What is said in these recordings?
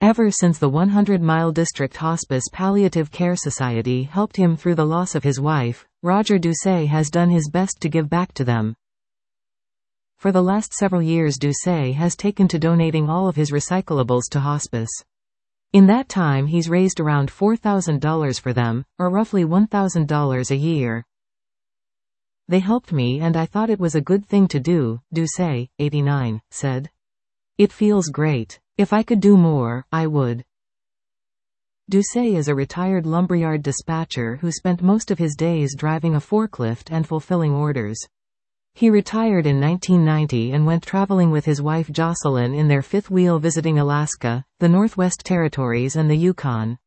Ever since the 100 Mile District Hospice Palliative Care Society helped him through the loss of his wife, Roger Doucet has done his best to give back to them. For the last several years, Doucet has taken to donating all of his recyclables to hospice. In that time he's raised around $4,000 for them, or roughly $1,000 a year. They helped me and I thought it was a good thing to do, Doucet, 89, said. It feels great. If I could do more, I would. Doucet is a retired lumberyard dispatcher who spent most of his days driving a forklift and fulfilling orders. He retired in 1990 and went traveling with his wife Jocelyn in their fifth wheel, visiting Alaska, the Northwest Territories and the Yukon.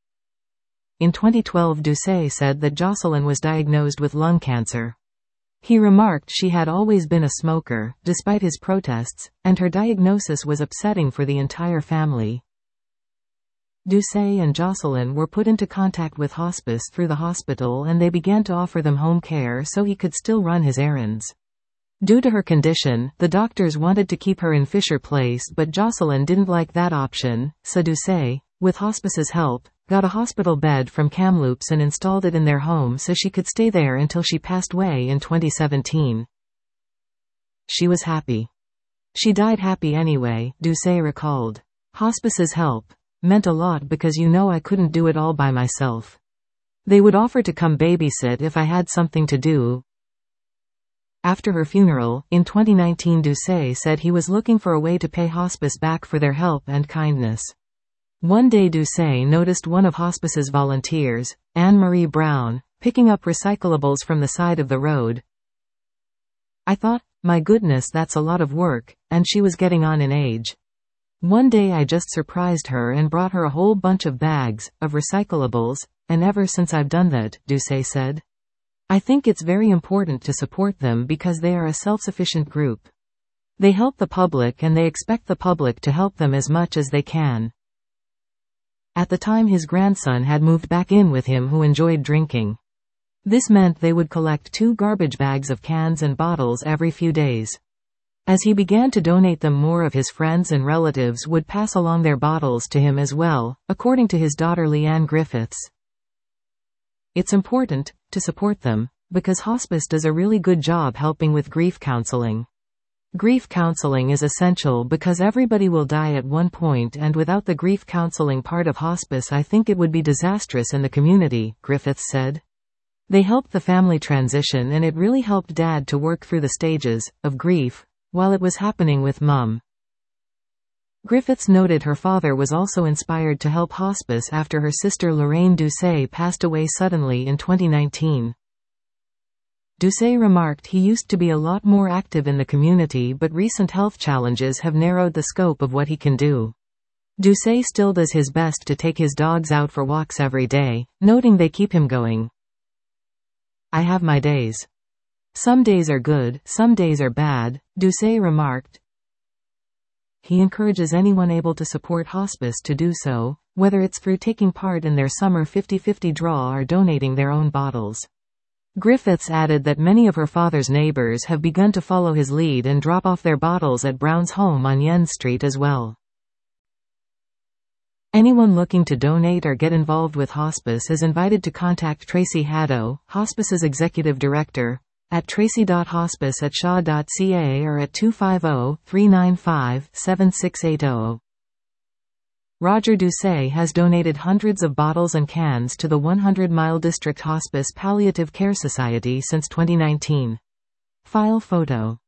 In 2012, Doucet said that Jocelyn was diagnosed with lung cancer. He remarked she had always been a smoker, despite his protests, and her diagnosis was upsetting for the entire family. Doucet and Jocelyn were put into contact with hospice through the hospital and they began to offer them home care so he could still run his errands. Due to her condition, the doctors wanted to keep her in Fisher Place, but Jocelyn didn't like that option, so Doucet, with hospice's help, got a hospital bed from Kamloops and installed it in their home so she could stay there until she passed away in 2017. She was happy. She died happy anyway, Doucet recalled. Hospice's help meant a lot because I couldn't do it all by myself. They would offer to come babysit if I had something to do. After her funeral, in 2019, Doucet said he was looking for a way to pay hospice back for their help and kindness. One day Doucet noticed one of hospice's volunteers, Anne-Marie Brown, picking up recyclables from the side of the road. I thought, my goodness, that's a lot of work, and she was getting on in age. One day I just surprised her and brought her a whole bunch of bags of recyclables, and ever since I've done that, Doucet said. I think it's very important to support them because they are a self-sufficient group. They help the public and they expect the public to help them as much as they can. At the time, his grandson had moved back in with him who enjoyed drinking. This meant they would collect 2 garbage bags of cans and bottles every few days. As he began to donate them, more of his friends and relatives would pass along their bottles to him as well, according to his daughter Leanne Griffiths. It's important to support them, because hospice does a really good job helping with grief counseling. Grief counseling is essential because everybody will die at one point, and without the grief counseling part of hospice I think it would be disastrous in the community, Griffiths said. They helped the family transition and it really helped Dad to work through the stages of grief while it was happening with Mum. Griffiths noted her father was also inspired to help hospice after her sister Lorraine Doucet passed away suddenly in 2019. Doucet remarked he used to be a lot more active in the community, but recent health challenges have narrowed the scope of what he can do. Doucet still does his best to take his dogs out for walks every day, noting they keep him going. I have my days. Some days are good, some days are bad, Doucet remarked. He encourages anyone able to support hospice to do so, whether it's through taking part in their summer 50-50 draw or donating their own bottles. Griffiths added that many of her father's neighbors have begun to follow his lead and drop off their bottles at Brown's home on Yen Street as well. Anyone looking to donate or get involved with hospice is invited to contact Tracy Haddo, Hospice's executive director, at tracy.hospice@shaw.ca or at 250-395-7680. Roger Doucet has donated hundreds of bottles and cans to the 100 Mile District Hospice Palliative Care Society since 2019. File photo.